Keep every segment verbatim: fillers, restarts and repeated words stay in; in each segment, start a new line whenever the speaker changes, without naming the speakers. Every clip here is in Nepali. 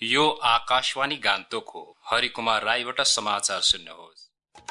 यो आकाशवाणी गान्तोक हो। हरिकुमार राईबाट समाचार सुन्नुहोस्।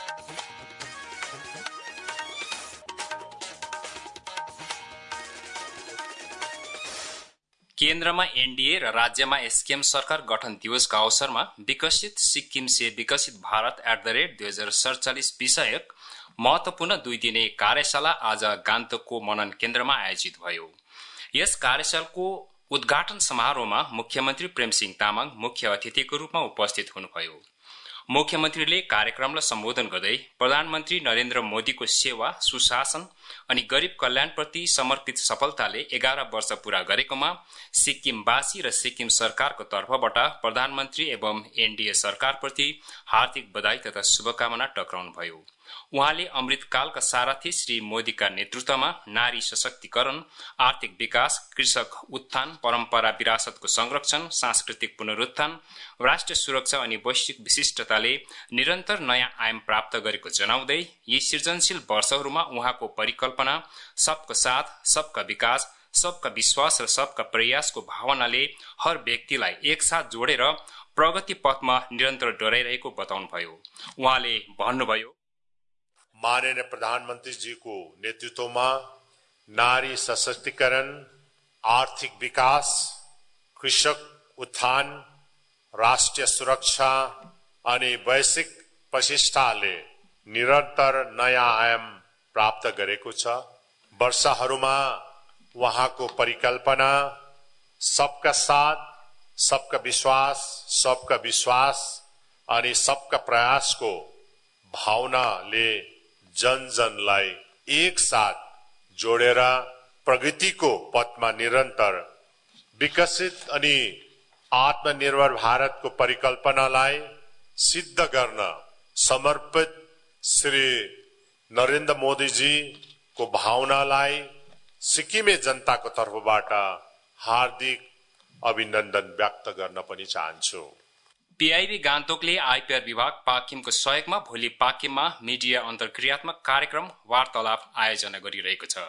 केन्द्रमा एनडीए र राज्यमा एसकेएम सरकार गठन दिवसका अवसरमा विकसित सिक्किम से विकसित भारत एट द रेट दुई हजार सडचालिस विषयक महत्वपूर्ण दुई दिने कार्यशाला आज गान्तोकको मनन केन्द्रमा आयोजित भयो। यस कार्यशालाको उद्घाटन समारोहमा मुख्यमन्त्री प्रेमसिंह तामाङ मुख्य अतिथिको रूपमा उपस्थित हुनुभयो। मुख्यमन्त्रीले कार्यक्रमलाई सम्बोधन गर्दै प्रधानमन्त्री नरेन्द्र मोदीको सेवा, सुशासन अनि गरीब कल्याणप्रति समर्पित सफलताले एघार वर्ष पूरा गरेकोमा सिक्किमवासी र सिक्किम सरकारको तर्फबाट प्रधानमन्त्री एवं एनडीए सरकारप्रति हार्दिक बधाई तथा शुभकामना टक्राउनुभयो। उहाँले अमृतकालका सारथी श्री मोदीका नेतृत्वमा नारी सशक्तिकरण, आर्थिक विकास, कृषक उत्थान, परम्परा विरासतको संरक्षण, सांस्कृतिक पुनरुत्थान, राष्ट्रिय सुरक्षा अनि वैश्विक विशिष्टताले निरन्तर नयाँ आयाम प्राप्त गरेको जनाउँदै यी सृजनशील वर्षहरूमा उहाँको परिकल्पना सबका साथ, सबका विकास, सबका विश्वास र सबका प्रयासको भावनाले हर व्यक्तिलाई एकसाथ जोडेर प्रगति पथमा निरन्तर डोराइरहेको बताउनुभयो। उहाँले भन्नुभयो,
माननीय प्रधानमंत्री जी को नेतृत्व में नारी सशक्तिकरण, आर्थिक विकास, कृषक उत्थान, राष्ट्रिय सुरक्षा अनि वैश्विक प्रतिष्ठाले निरन्तर नयाँ आयाम प्राप्त गरेको छ। वर्षहरूमा वहाँको परिकल्पना सबका साथ, सबका विश्वास, सबका विश्वास अनि सबका प्रयासको भावनाले जन जनलाई एक साथ जोडेर प्रगतिको पथमा निरन्तर विकसित अनि आत्मनिर्भर भारतको परिकल्पनालाई सिद्ध गर्न समर्पित श्री नरेन्द्र मोदी जी को भावनालाई सिक्किमे जनताको तर्फबाट हार्दिक अभिनन्दन व्यक्त गर्न पनि चाहन्छु।
पीआईबी गान्तोकले आईपीआर विभाग पाकिमको सहयोगमा भोलि पाकिममा मिडिया अन्तर्क्रियात्मक कार्यक्रम वार्तालाप आयोजना गरिरहेको छ।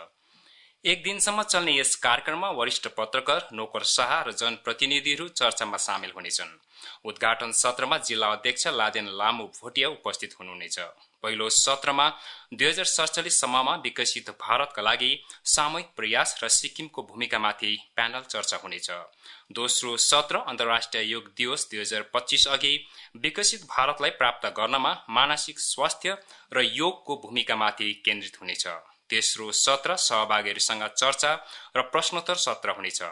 एक दिनसम्म चल्ने यस कार्यक्रममा वरिष्ठ पत्रकार, नोकरशाह र जनप्रतिनिधिहरू चर्चामा सामेल हुनेछन्। उद्घाटन सत्रमा जिल्ला अध्यक्ष लादेन लामु भोटिया उपस्थित हुनुहुनेछ। पहिलो सत्रमा दुई हजार सडचालिस सम्ममा विकसित भारतका लागि सामूहिक प्रयास र सिक्किमको भूमिकामाथि प्यानल चर्चा हुनेछ। दोस्रो सत्र अन्तर्राष्ट्रिय योग दिवस दुई हजार पच्चीस अघि विकसित भारतलाई प्राप्त गर्नमा मानसिक स्वास्थ्य र योगको भूमिकामाथि केन्द्रित हुनेछ। तेस्रो सत्र सहभागीहरूसँग चर्चा र प्रश्नोत्तर सत्र हुनेछ।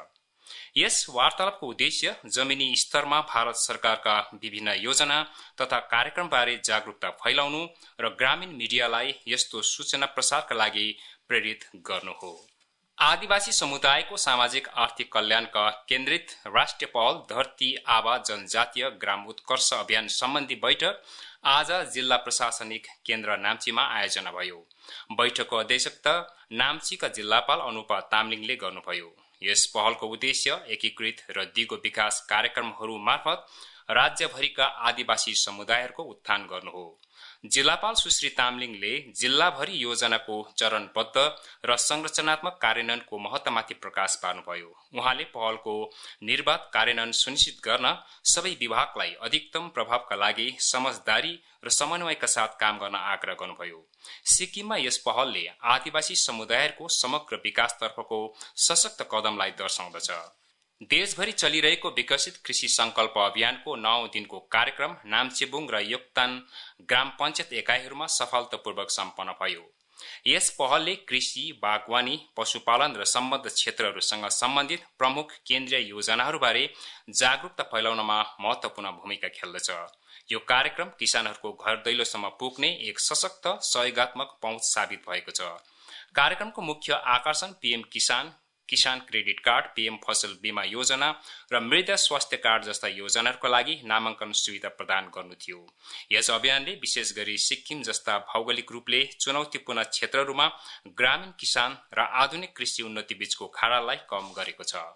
यस वार्तालापको उद्देश्य जमिनी स्तरमा भारत सरकारका विभिन्न योजना तथा कार्यक्रमबारे जागरूकता फैलाउनु र ग्रामीण मिडियालाई यस्तो सूचना प्रसारका लागि प्रेरित गर्नु हो। आदिवासी समुदायको सामाजिक आर्थिक कल्याणका केन्द्रित राष्ट्रिय पहल धरती आबा जनजातीय ग्राम उत्कर्ष अभियान सम्बन्धी बैठक आज जिल्ला प्रशासनिक केन्द्र नाम्चीमा आयोजना भयो। बैठकको अध्यक्षता नाम्चीका जिल्लापाल अनुपा तामलिङले गर्नुभयो। यस पहलको उद्देश्य एकीकृत र दिगो विकास कार्यक्रमहरू मार्फत राज्यभरिका आदिवासी समुदायहरूको उत्थान गर्नु हो। जिल्लापाल सुश्री तामलिङले जिल्लाभरि योजनाको चरणबद्ध र संरचनात्मक कार्यान्वयनको महत्त्वमाथि प्रकाश पार्नुभयो। उहाँले पहलको निर्बाध कार्यान्वयन सुनिश्चित गर्न सबै विभागलाई अधिकतम प्रभावका लागि समझदारी र समन्वयका साथ काम गर्न आग्रह गर्नुभयो। सिक्किममा यस पहलले आदिवासी समुदायहरूको समग्र विकासतर्फको सशक्त कदमलाई दर्शाउँदछ। देशभरि चलिरहेको विकसित कृषि संकल्प अभियानको नौ दिनको कार्यक्रम नाम्चेबुङ र योक्तान ग्राम पञ्चायत एकाइहरूमा सफलतापूर्वक सम्पन्न भयो। यस पहलले कृषि, बागवानी, पशुपालन र सम्बद्ध क्षेत्रहरूसँग सम्बन्धित प्रमुख केन्द्रीय योजनाहरूबारे जागरूकता फैलाउनमा महत्त्वपूर्ण भूमिका खेल्दछ। यो कार्यक्रम किसानहरूको घर दैलोसम्म पुग्ने एक सशक्त सहयोगात्मक पहुँच साबित भएको छ। कार्यक्रमको मुख्य आकर्षण पीएम किसान, किसान क्रेडिट कार्ड, पीएम फसल बीमा योजना र मृदा स्वास्थ्य कार्ड जस्ता योजनाहरूका लागि नामाङ्कन सुविधा प्रदान गर्नु थियो। यस अभियानले विशेष गरी सिक्किम जस्ता भौगोलिक रूपले चुनौतीपूर्ण क्षेत्रहरूमा ग्रामीण किसान र आधुनिक कृषि उन्नति बीचको खाडालाई कम गरेको छ।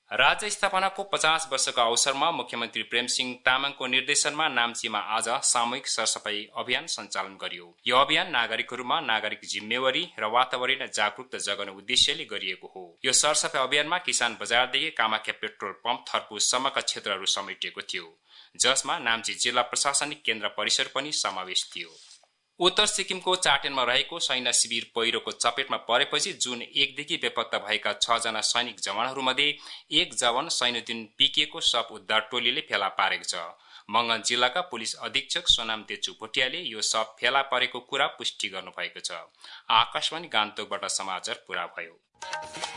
राज्य स्थापनाको पचास वर्षको अवसरमा मुख्यमन्त्री प्रेमसिंह तामाङको निर्देशनमा नाम्चीमा आज सामूहिक सरसफाई अभियान सञ्चालन गरियो। यो अभियान नागरिकहरूमा नागरिक जिम्मेवारी र वातावरण जागरूकता जगाउने उद्देश्यले गरिएको हो। यो सरसफाई अभियानमा किसान बजारदेखि कामाख्या पेट्रोल पम्प थर्पुसम्मका क्षेत्रहरू समेटिएको थियो, जसमा नाम्ची जिल्ला प्रशासनिक केन्द्र परिसर पनि समावेश थियो। उत्तर सिक्किमको चाटेनमा रहेको सैन्य शिविर पहिरोको चपेटमा परेपछि जुन एकदेखि बेपत्ता भएका छ जना सैनिक जवानहरूमध्ये एक जवान सैनुद्दिन पिकेको शव उद्धार टोलीले फेला पारेको छ। मंगन जिल्लाका पुलिस अधीक्षक सोनाम तेचु भोटियाले यो शव फेला परेको कुरा पुष्टि गर्नुभएको छ। आकाशवाणी गान्तोकबाट समाचार पूरा भयो।